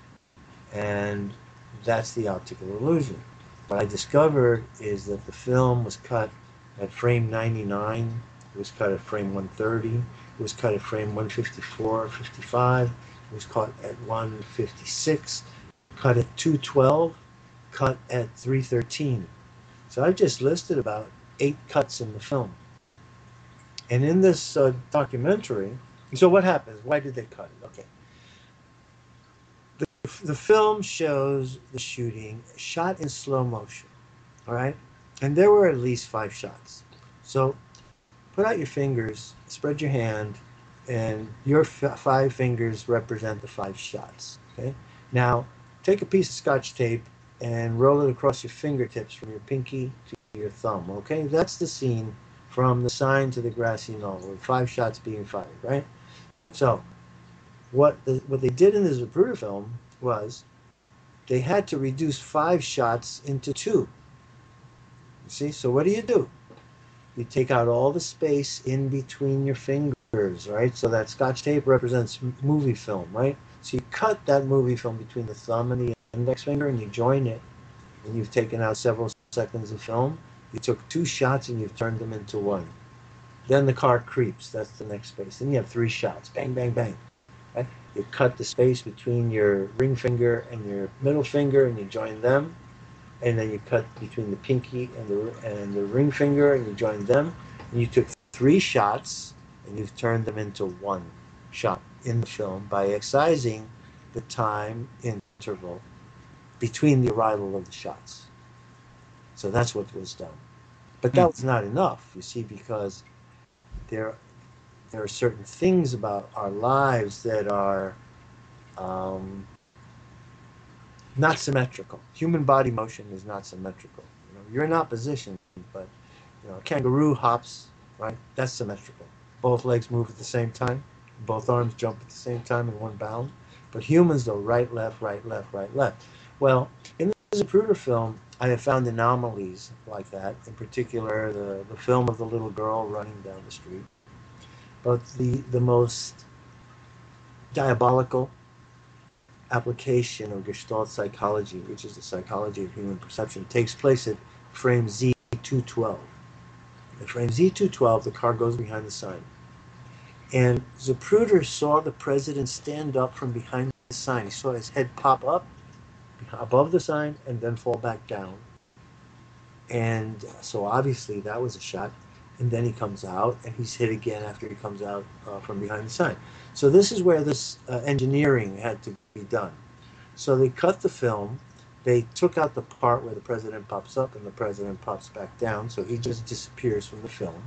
And that's the optical illusion. What I discovered is that the film was cut at frame ninety-nine, it was cut at frame one thirty, it was cut at frame one fifty-four, fifty-five, it was cut at one fifty-six, cut at two twelve, cut at three thirteen. So I've just listed about eight cuts in the film. And in this uh, documentary, so what happens? Why did they cut it? Okay. The, the film shows the shooting shot in slow motion, all right? And there were at least five shots. So put out your fingers, spread your hand, and your f- five fingers represent the five shots, okay? Now, take a piece of Scotch tape and roll it across your fingertips from your pinky to your thumb, okay? That's the scene from the sign to the grassy knoll, with five shots being fired, right? So, what the, what they did in the Zapruder film was they had to reduce five shots into two. You see? So what do you do? You take out all the space in between your fingers, right? So that Scotch tape represents movie film, right? So you cut that movie film between the thumb and the index finger, and you join it, and you've taken out several seconds of film. You took two shots and you've turned them into one. Then the car creeps. That's the next space. Then you have three shots. Bang, bang, bang. Right? You cut the space between your ring finger and your middle finger, and you join them. And then you cut between the pinky and the and the ring finger, and you join them. And you took three shots, and you've turned them into one shot in the film by excising the time interval between the arrival of the shots. So that's what was done. But that was not enough, you see, because there, there are certain things about our lives that are um, not symmetrical. Human body motion is not symmetrical. You know, you're in opposition, but you know, a kangaroo hops, right? That's symmetrical. Both legs move at the same time. Both arms jump at the same time in one bound. But humans, though, right, left, right, left, right, left. Well, in the Zapruder film, I have found anomalies like that, in particular the, the film of the little girl running down the street. But the, the most diabolical application of Gestalt psychology, which is the psychology of human perception, takes place at frame Z two twelve. At frame Z two twelve, the car goes behind the sign. And Zapruder saw the president stand up from behind the sign. He saw his head pop up above the sign and then fall back down. And so obviously that was a shot. And then he comes out and he's hit again after he comes out uh, from behind the sign. So this is where this uh, engineering had to be done. So they cut the film. They took out the part where the president pops up and the president pops back down. So he just disappears from the film.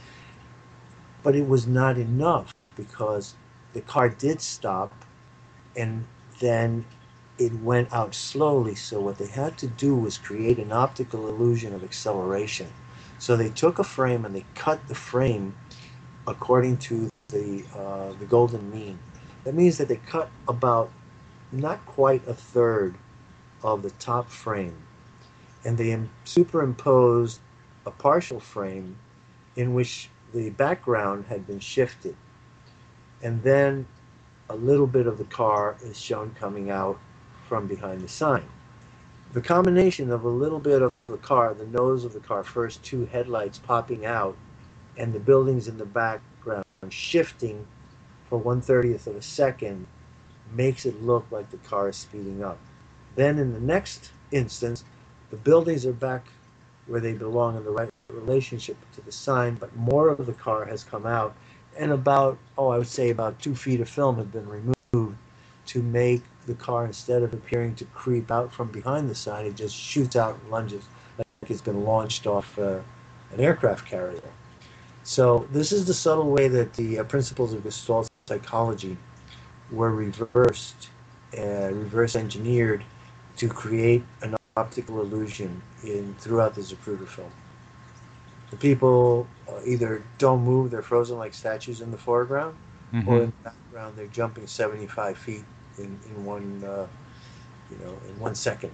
But it was not enough because the car did stop and then it went out slowly. So what they had to do was create an optical illusion of acceleration. So they took a frame and they cut the frame according to the uh, the golden mean. That means that they cut about not quite a third of the top frame, and they superimposed a partial frame in which the background had been shifted, and then a little bit of the car is shown coming out from behind the sign. The combination of a little bit of the car, the nose of the car, first two headlights popping out, and the buildings in the background shifting for one thirtieth of a second makes it look like the car is speeding up. Then in the next instance, the buildings are back where they belong in the right relationship to the sign, but more of the car has come out, and about, oh, I would say about two feet of film has been removed to make the car, instead of appearing to creep out from behind the sign, it just shoots out and lunges like it's been launched off uh, an aircraft carrier. So this is the subtle way that the uh, principles of Gestalt psychology were reversed, uh, reverse engineered to create an optical illusion in throughout the Zapruder film. The people uh, either don't move, they're frozen like statues in the foreground, Mm-hmm. or in the background they're jumping seventy-five feet in, in one uh, you know in one second.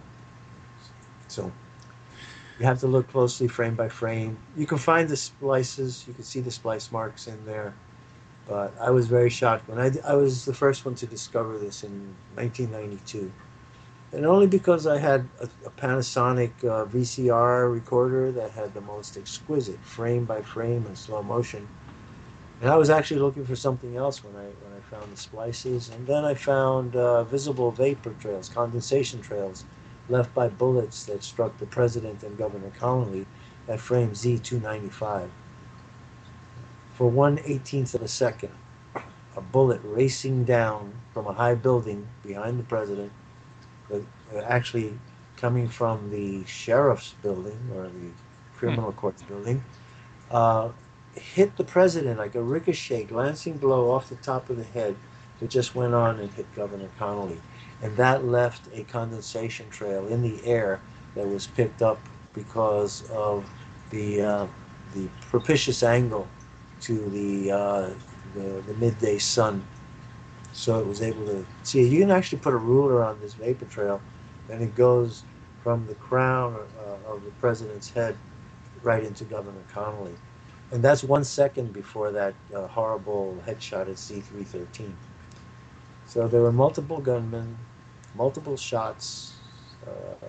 So you have to look closely frame by frame. You can find the splices, you can see the splice marks in there. But I was very shocked when I, I was the first one to discover this in nineteen ninety-two. And only because I had a, a Panasonic uh, V C R recorder that had the most exquisite frame by frame and slow motion. And I was actually looking for something else when I when I found the splices. And then I found uh, visible vapor trails, condensation trails, left by bullets that struck the president and Governor Connolly at frame Z two ninety-five. For one eighteenth of a second, a bullet racing down from a high building behind the president, uh, actually coming from the sheriff's building or the Hmm. criminal courts building, uh, hit the president like a ricochet, glancing blow off the top of the head that just went on and hit Governor Connolly. And that left a condensation trail in the air that was picked up because of the uh, the propitious angle to the, uh, the the midday sun. So it was able to see. You can actually put a ruler on this vapor trail, and it goes from the crown uh, of the president's head right into Governor Connolly. And that's one second before that uh, horrible headshot at C three thirteen. So there were multiple gunmen, multiple shots. Uh,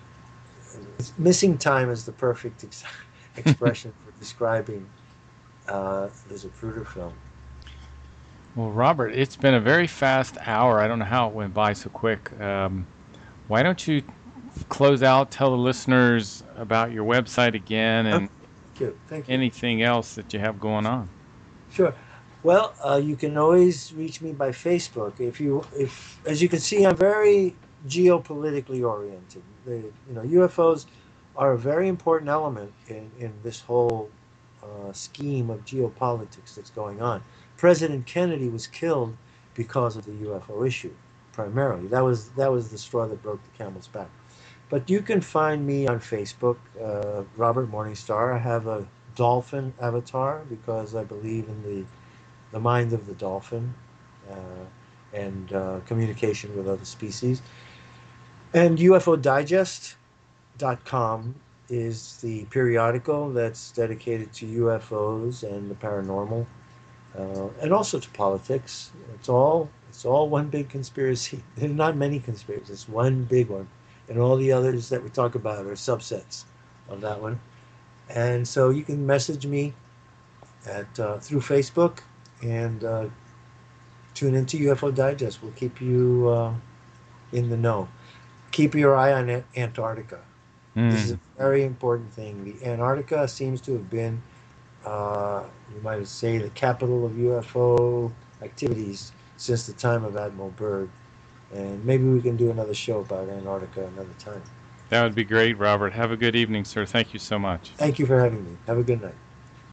missing time is the perfect ex- expression for describing uh, the Zapruder film. Well, Robert, it's been a very fast hour. I don't know how it went by so quick. Um, why don't you close out, tell the listeners about your website again Okay, and thank you. Thank you. anything else that you have going on? Sure. Well, uh, you can always reach me by Facebook. If you, if as you can see, I'm very geopolitically oriented. The, you know, U F Os are a very important element in, in this whole uh, scheme of geopolitics that's going on. President Kennedy was killed because of the U F O issue, primarily. That was that was the straw that broke the camel's back. But you can find me on Facebook, uh, Robert Morningstar. I have a dolphin avatar because I believe in the the mind of the dolphin uh, and uh, communication with other species. And U F O Digest dot com is the periodical that's dedicated to U F Os and the paranormal, uh, and also to politics. It's all it's all one big conspiracy. There's not many conspiracies. It's one big one, and all the others that we talk about are subsets of that one. And so you can message me at uh, through Facebook and uh, tune into U F O Digest. We'll keep you uh, in the know. Keep your eye on Antarctica. This is a Mm. very important thing. The Antarctica seems to have been, uh, you might say, the capital of U F O activities since the time of Admiral Byrd. And maybe we can do another show about Antarctica another time. That would be great, Robert. Have a good evening, sir. Thank you so much. Thank you for having me. Have a good night.